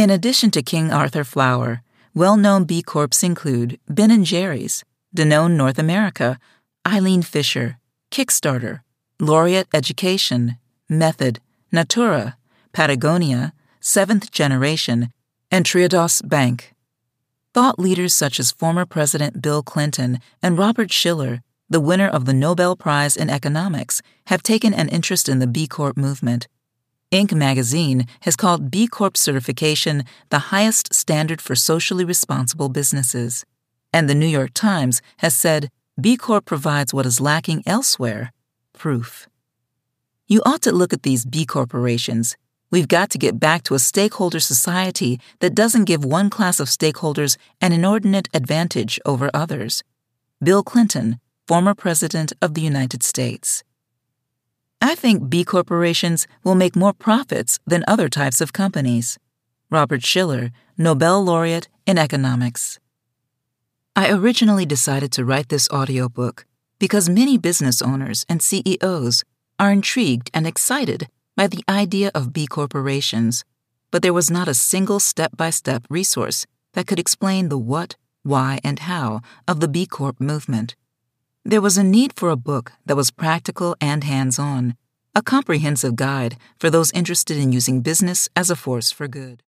In addition to King Arthur Flour, well-known B Corps include Ben & Jerry's, Danone North America, Eileen Fisher, Kickstarter, Laureate Education, Method, Natura, Patagonia, Seventh Generation, and Triodos Bank. Thought leaders such as former President Bill Clinton and Robert Shiller, the winner of the Nobel Prize in Economics, have taken an interest in the B Corp movement. Inc. magazine has called B Corp certification the highest standard for socially responsible businesses. And the New York Times has said B Corp provides what is lacking elsewhere: proof. You ought to look at these B corporations. We've got to get back to a stakeholder society that doesn't give one class of stakeholders an inordinate advantage over others. Bill Clinton, former President of the United States. I think B corporations will make more profits than other types of companies. Robert Shiller, Nobel laureate in economics. I originally decided to write this audiobook because many business owners and CEOs are intrigued and excited by the idea of B corporations, but there was not a single step-by-step resource that could explain the what, why, and how of the B Corp movement. There was a need for a book that was practical and hands-on, a comprehensive guide for those interested in using business as a force for good.